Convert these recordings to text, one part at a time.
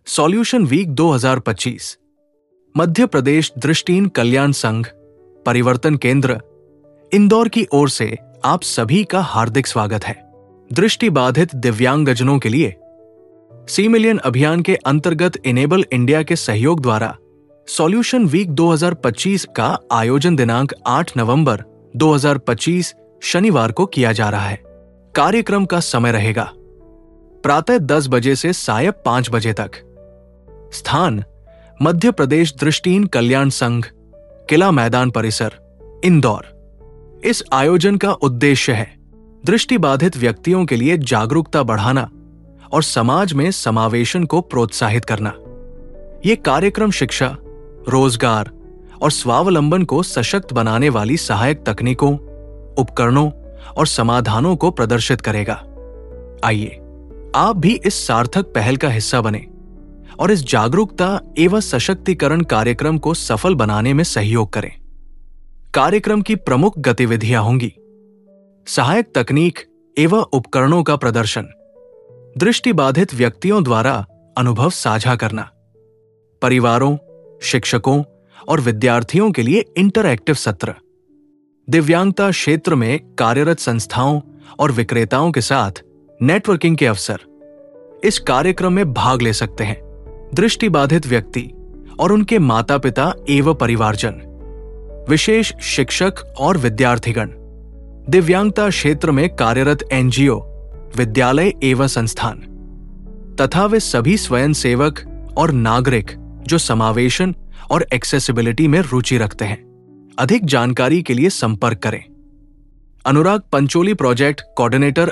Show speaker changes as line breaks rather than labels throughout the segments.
Solution week 2025, Madhya Pradesh दृष्टिहीन कल्याण संघ, परिवर्तन केंद्र, इंदौर की ओर से आप सभी का हार्दिक स्वागत है। दृष्टिबाधित दिव्यांगजनों के लिए सी मिलियन अभियान के अंतर्गत इनेबल इंडिया के सहयोग द्वारा सॉल्यूशन वीक 2025 का आयोजन दिनांक 8 नवंबर 2025 शनिवार को किया जा रहा है। कार्यक्रम का समय रहेगा प्रातः 10 बजे से सायं 5 बजे तक। स्थान मध्य प्रदेश दृष्टिहीन कल्याण संघ, किला मैदान परिसर, इंदौर। इस आयोजन का उद्देश्य है दृष्टिबाधित व्यक्तियों के लिए जागरूकता बढ़ाना और समाज में समावेशन को प्रोत्साहित करना। ये कार्यक्रम शिक्षा, रोजगार और स्वावलंबन को सशक्त बनाने वाली सहायक तकनीकों, उपकरणों और समाधानों को प्रदर्शित करेगा। आइए आप भी इस सार्थक पहल का हिस्सा बने और इस जागरूकता एवं सशक्तिकरण कार्यक्रम को सफल बनाने में सहयोग करें। कार्यक्रम की प्रमुख गतिविधियां होंगी सहायक तकनीक एवं उपकरणों का प्रदर्शन, दृष्टिबाधित व्यक्तियों द्वारा अनुभव साझा करना, परिवारों, शिक्षकों और विद्यार्थियों के लिए इंटरएक्टिव सत्र, दिव्यांगता क्षेत्र में कार्यरत संस्थाओं और विक्रेताओं के साथ नेटवर्किंग के अवसर। इस कार्यक्रम में भाग ले सकते हैं दृष्टिबाधित व्यक्ति और उनके माता पिता एवं परिवारजन, विशेष शिक्षक और विद्यार्थीगण, दिव्यांगता क्षेत्र में कार्यरत एनजीओ, विद्यालय एवं संस्थान तथा वे सभी स्वयंसेवक और नागरिक जो समावेशन और एक्सेसिबिलिटी में रुचि रखते हैं। अधिक जानकारी के लिए संपर्क करें। अनुराग पंचोली प्रोजेक्ट कोऑर्डिनेटर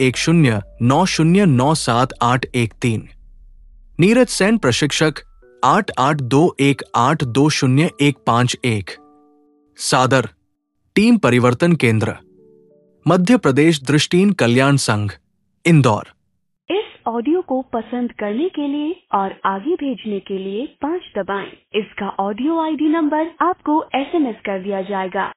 8109097813, नीरज सेन प्रशिक्षक 8821820151, सादर टीम परिवर्तन केंद्र, मध्य प्रदेश दृष्टिहीन कल्याण संघ, इंदौर।
इस ऑडियो को पसंद करने के लिए और आगे भेजने के लिए 5 दबाएं। इसका ऑडियो आईडी नंबर आपको SMS कर दिया जाएगा।